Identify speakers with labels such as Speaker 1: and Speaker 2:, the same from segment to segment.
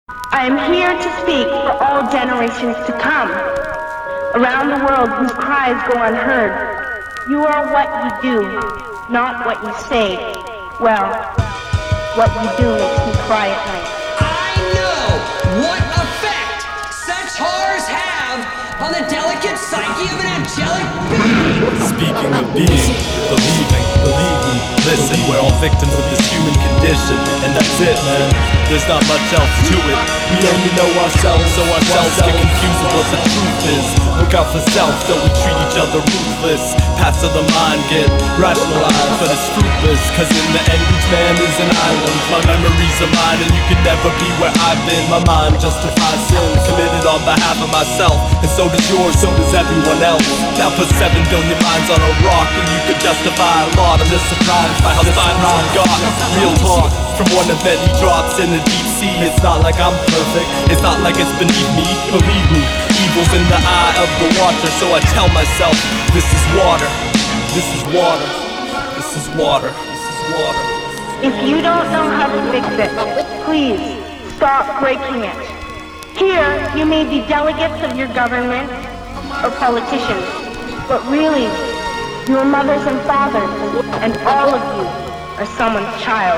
Speaker 1: I am here to speak for all generations to come, around the world whose cries go unheard. You are what you do, not what you say. Well, what you do makes me cry at night.
Speaker 2: I know what effect such horrors have on the delicate psyche of an angelic being.
Speaker 3: Speaking of being, believing, believe me, listen, we're all victims of this human condition, and that's it, man. There's not much else to it. We only know ourselves, so ourselves get confused with what the truth is. Look out for self, so we treat each other ruthless. Paths of the mind get rationalized, but it's fruitless, cause in the end each man is an island. My memories are mine, and you can never be where I've been. My mind justifies sin, committed on behalf of myself, and so does yours, so does everyone else. Now put 7 billion minds on a rock, and you could justify a lot of this surprise by how fine one got. Real talk, from one event he drops in the deep sea. It's not like I'm perfect, it's not like it's beneath me. Believe me, evil's in the eye of the watcher, so I tell myself, this is water, this is water, this is water, this is water.
Speaker 1: If you don't know how to fix it, please stop breaking it. Here, you may be delegates of your government or politicians, but really, your mothers and fathers, and all of you are someone's child.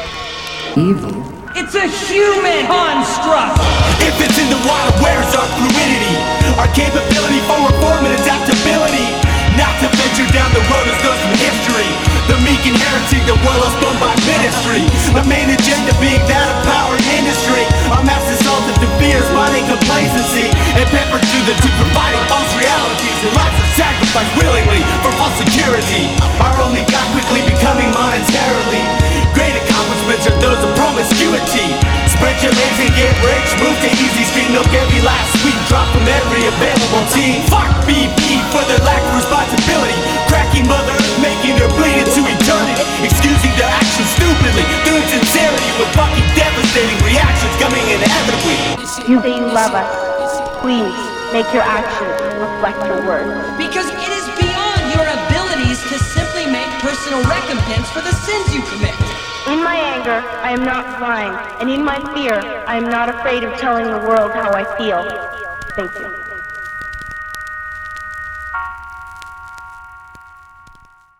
Speaker 4: Evil?
Speaker 2: It's a human construct!
Speaker 5: If it's in the water, where's our fluidity? Our capability for reform and adaptability? Not to venture down the road as goes from history. The meek inheriting the world spun by ministry. The main agenda being that of power and industry. Our mass assault of fears, mining complacency, and peppered to providing false realities. And lives are sacrificed willingly for false security. Our only God quickly becoming monetarily. Great accomplishments are those of promiscuity. Spread your legs and get rich. Move to easy street, milk every last sweet drop from every available team. Fuck BP for their lack of responsibility. Cracking Mother Earth, making her bleed into eternity. Excusing their actions stupidly, through insincerity, with fucking devastating reactions coming inevitably.
Speaker 1: You say you love us. Please make your actions reflect your words.
Speaker 2: Because it is beyond your abilities to simply make personal recompense for the sins you commit.
Speaker 1: In my anger, I am not blind, and in my fear, I am not afraid of telling the world how I feel. Thank you.